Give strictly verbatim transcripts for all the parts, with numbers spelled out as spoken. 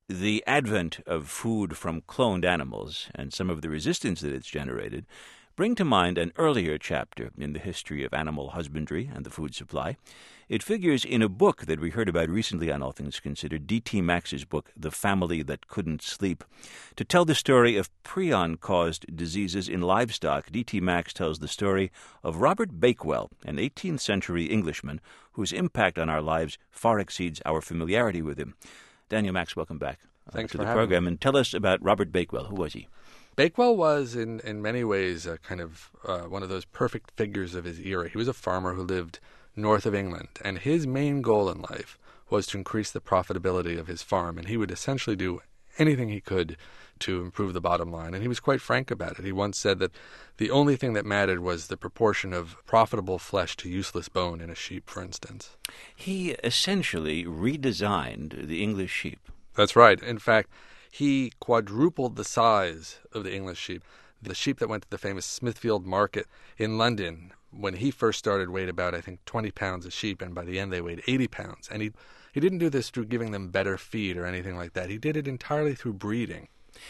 The advent of food from cloned animals and some of the resistance that it's generated bring to mind an earlier chapter in the history of animal husbandry and the food supply. It figures in a book that we heard about recently on All Things Considered, D T Max's book, The Family That Couldn't Sleep. To tell the story of prion-caused diseases in livestock, D T Max tells the story of Robert Bakewell, an eighteenth century Englishman whose impact on our lives far exceeds our familiarity with him. Daniel Max, welcome back uh, Thanks to for the having program. me. And tell us about Robert Bakewell. Who was he? Bakewell was, in, in many ways, a kind of uh, one of those perfect figures of his era. He was a farmer who lived north of England, and his main goal in life was to increase the profitability of his farm, and he would essentially do anything he could to improve the bottom line. And he was quite frank about it. He once said that the only thing that mattered was the proportion of profitable flesh to useless bone in a sheep, for instance. He essentially redesigned the English sheep. That's right. In fact, he quadrupled the size of the English sheep. The sheep that went to the famous Smithfield Market in London, when he first started, weighed about, I think, twenty pounds a sheep, and by the end they weighed eighty pounds. And he he didn't do this through giving them better feed or anything like that. He did it entirely through breeding.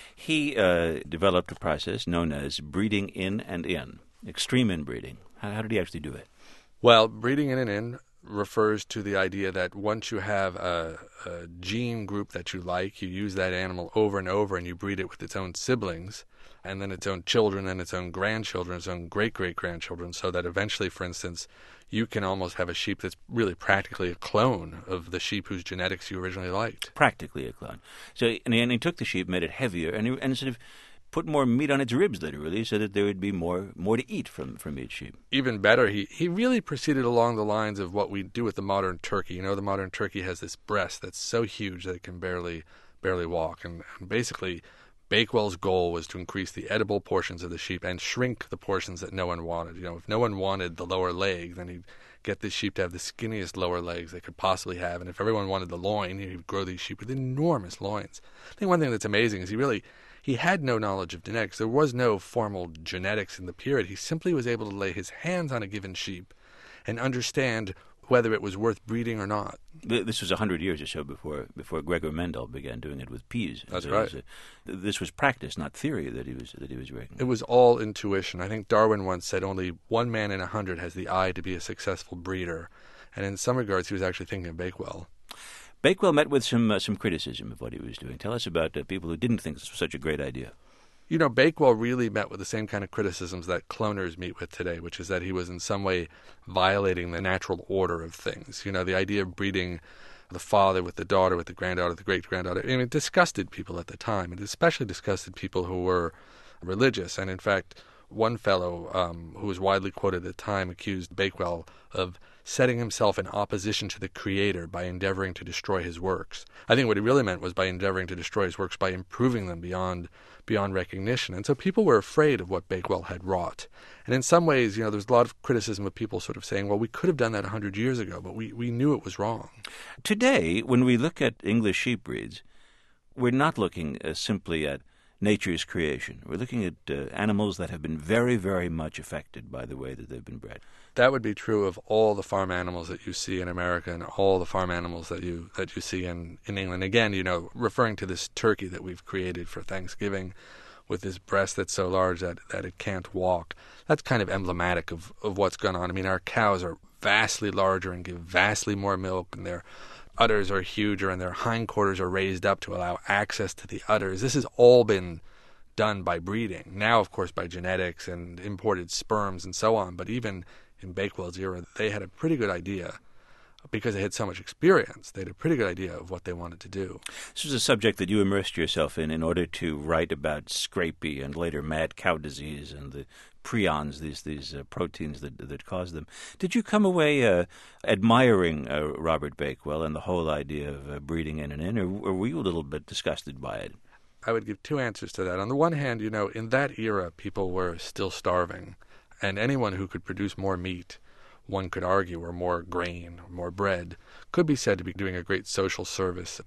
He uh, developed a process known as breeding in and in, extreme inbreeding. How, how did he actually do it? Well, breeding in and in refers to the idea that once you have a, a gene group that you like, you use that animal over and over and you breed it with its own siblings, and then its own children and its own grandchildren, its own great-great-grandchildren, so that eventually, for instance, you can almost have a sheep that's really practically a clone of the sheep whose genetics you originally liked. Practically a clone. So, and he, and he took the sheep, made it heavier, and, he, and sort of put more meat on its ribs, literally, so that there would be more more to eat from, from each sheep. Even better, he, he really proceeded along the lines of what we do with the modern turkey. You know, the modern turkey has this breast that's so huge that it can barely barely walk. And, and basically, Bakewell's goal was to increase the edible portions of the sheep and shrink the portions that no one wanted. You know, if no one wanted the lower leg, then he'd get this sheep to have the skinniest lower legs they could possibly have. And if everyone wanted the loin, he'd grow these sheep with enormous loins. I think one thing that's amazing is he really... He had no knowledge of genetics. There was no formal genetics in the period. He simply was able to lay his hands on a given sheep and understand whether it was worth breeding or not. This was a hundred years or so before before Gregor Mendel began doing it with peas. That's so right. A, this was practice, not theory, that he was that he was working. It was all intuition. I think Darwin once said only one man in a hundred has the eye to be a successful breeder, and in some regards, he was actually thinking of Bakewell. Bakewell met with some uh, some criticism of what he was doing. Tell us about uh, people who didn't think this was such a great idea. You know, Bakewell really met with the same kind of criticisms that cloners meet with today, which is that he was in some way violating the natural order of things. You know, the idea of breeding the father with the daughter, with the granddaughter, the great-granddaughter, I mean, it disgusted people at the time. It especially disgusted people who were religious. And in fact, one fellow um, who was widely quoted at the time accused Bakewell of setting himself in opposition to the Creator by endeavoring to destroy his works. I think what he really meant was by endeavoring to destroy his works by improving them beyond beyond recognition. And so people were afraid of what Bakewell had wrought. And in some ways, you know, there's a lot of criticism of people sort of saying, well, we could have done that a hundred years ago, but we, we knew it was wrong. Today, when we look at English sheep breeds, we're not looking uh, simply at nature's creation. We're looking at uh, animals that have been very, very much affected by the way that they've been bred. That would be true of all the farm animals that you see in America and all the farm animals that you that you see in, in England. Again, you know, referring to this turkey that we've created for Thanksgiving with this breast that's so large that, that it can't walk, that's kind of emblematic of, of what's going on. I mean, our cows are vastly larger and give vastly more milk, and their udders are huger, and their hindquarters are raised up to allow access to the udders. This has all been done by breeding. Now, of course, by genetics and imported sperms and so on. But even in Bakewell's era, they had a pretty good idea, because they had so much experience, they had a pretty good idea of what they wanted to do. This was a subject that you immersed yourself in in order to write about scrapie and later mad cow disease and the prions, these these uh, proteins that that cause them. Did you come away uh, admiring uh, Robert Bakewell and the whole idea of uh, breeding in and in, or, or were you a little bit disgusted by it? I would give two answers to that. On the one hand, you know, in that era, people were still starving, and anyone who could produce more meat, one could argue, or more grain, or more bread, could be said to be doing a great social service.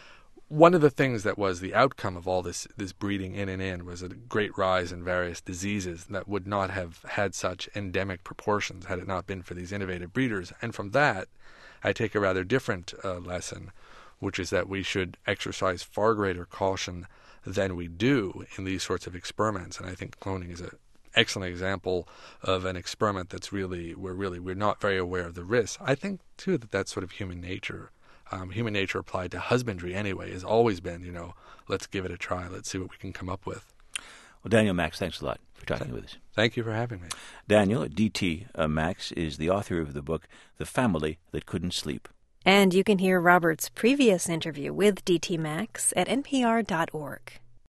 One of the things that was the outcome of all this, this breeding in and in was a great rise in various diseases that would not have had such endemic proportions had it not been for these innovative breeders. And from that, I take a rather different uh, lesson, which is that we should exercise far greater caution than we do in these sorts of experiments. And I think cloning is an excellent example of an experiment that's really, we're really, we're not very aware of the risks. I think, too, that that's sort of human nature. Um, human nature applied to husbandry anyway has always been, you know, let's give it a try. Let's see what we can come up with. Well, Daniel Max, thanks a lot for talking with us. Thank you for having me. Daniel, D T uh, Max, is the author of the book, The Family That Couldn't Sleep. And you can hear Robert's previous interview with D T Max at N P R dot org.